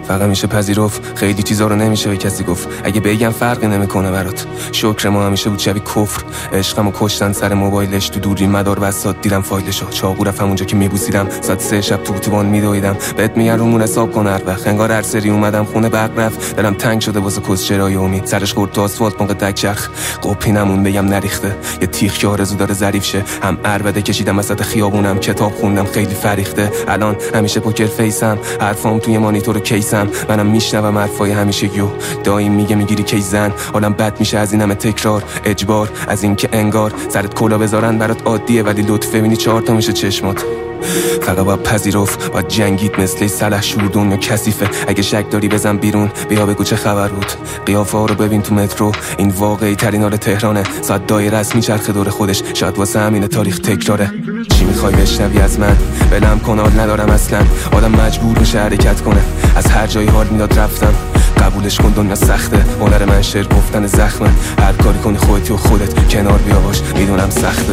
فقط میشه پذیرفت، خیلی چیزا رو نمیشه به کسی گفت. اگه بگم فرقی نمیکنه برات. شکر ما همیشه بود شبیه کفر. عشقمو کشتن سر موبایلش، تو دوری مدار وسط دیدم فایلشو. چاقو رفتم اونجا که میبوسیدم، ساعت 3 شب تو اتوبان میدویدم. بهت میگن رومون حساب کن هر وقت. انگار هر سری اومدم خونه برق رفت. دلم تنگ شده واسه کسچرای امید. سرش خورد تو آسفالت موقع تک چرخ. قپی نمون بگم نریخته. یه تیغ که آرزو داره ظریف شه. هم عربده کشیدم وسط خیابونم، کتاب خوندم خیلی فریخته. الان همیشه پوکر فیسم، حرفام توی مانیتور کیسم. منم میشنوم حرفای همیشگیو. دایم میگه میگیری کی زن. حالم بد میشه از این همه تکرار اجبار، از این که انگار سرت کلا بذارن برات عادیه، ولی لطف ببینی 4 تا میشه چشمات. فقط باید پذیرفت، باید جنگید مثل سلح شور. دنیا کثیفه، اگه شک داری بزن بیرون، بیا بگو چه خبر بود. قیافه ها رو ببین تو مترو، این واقعی ترین حال تهرانه. ساعت دایره است میچرخه دور خودش، شاید واسه همین تاریخ تکراره. چی میخوای بشنوی از من؟ بلم کن حال ندارم اصلا. آدم مجبور میشه حرکت کنه، از هر جایی حال میداد رفتم. قبولش کن دنیا سخته، هنر من شعر گفتن زخمه. هر کاری کنی خودتی و خودت کنار بیا باش، میدونم سخته.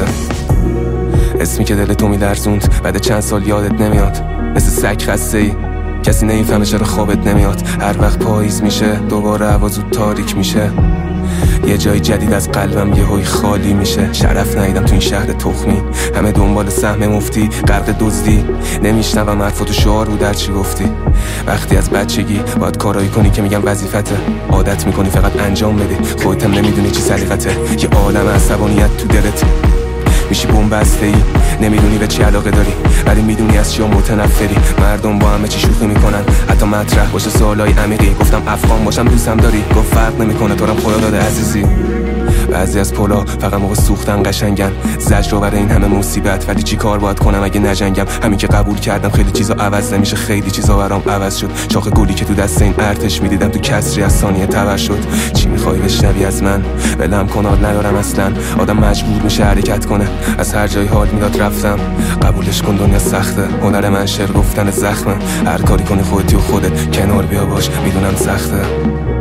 اسمی که دل تو میلرزوند، بعد چند سال یادت نمیاد. مثل سگ خسته ای، کسی نمیفهمه چرا خوابت نمیاد. هر وقت پاییز میشه دوباره هوا زود تاریک میشه. یه جای جدید از قلبم یهویی خالی میشه. شرف ندیدم تو این شهر تخمی، همه دنبال سهم مفتی، غرق دزدی. نمیشنوم حرفاتو شعار بود هرچی گفتی. وقتی از بچگی باید کارایی کنی که میگم وظیفته، عادت میکنی فقط انجام بدی. خودت هم نمیدونی چی سلیقته. یه عالم عصبانیت تو دلت، میشی بن‌بسته ای. نمیدونی به چی علاقه داری، ولی میدونی از چیا متنفری. مردم با همه چی شوخی میکنن، حتی مطرح باشه سوالای عمیقی. گفتم افغان باشم دوستم داری، گفت فرق نمیکنه تو رو خدا داده عزیزی. بعضی از پلا فقط موقع سوختن قشنگن، زجر رو برای این همه مصیبت. ولی چی کار باید کنم اگه نجنگم؟ همین که قبول کردم خیلی چیزا عوض نمیشه، خیلی چیزا برام عوض شد. شاخ گلی که تو دست این ارتش میدیدم تو کسری از ثانیه تبر شد. چی میخوای بشنوی از من؟ بلم کن حال ندارم اصلا. آدم مجبور میشه حرکت کنه، از هر جای حال میداد رفتم. قبولش کن دنیا سخته، هنر من شعر گفتن زخمه. هر کاری کنی خودتی و خودت کنار بیا باش، میدونم سخته.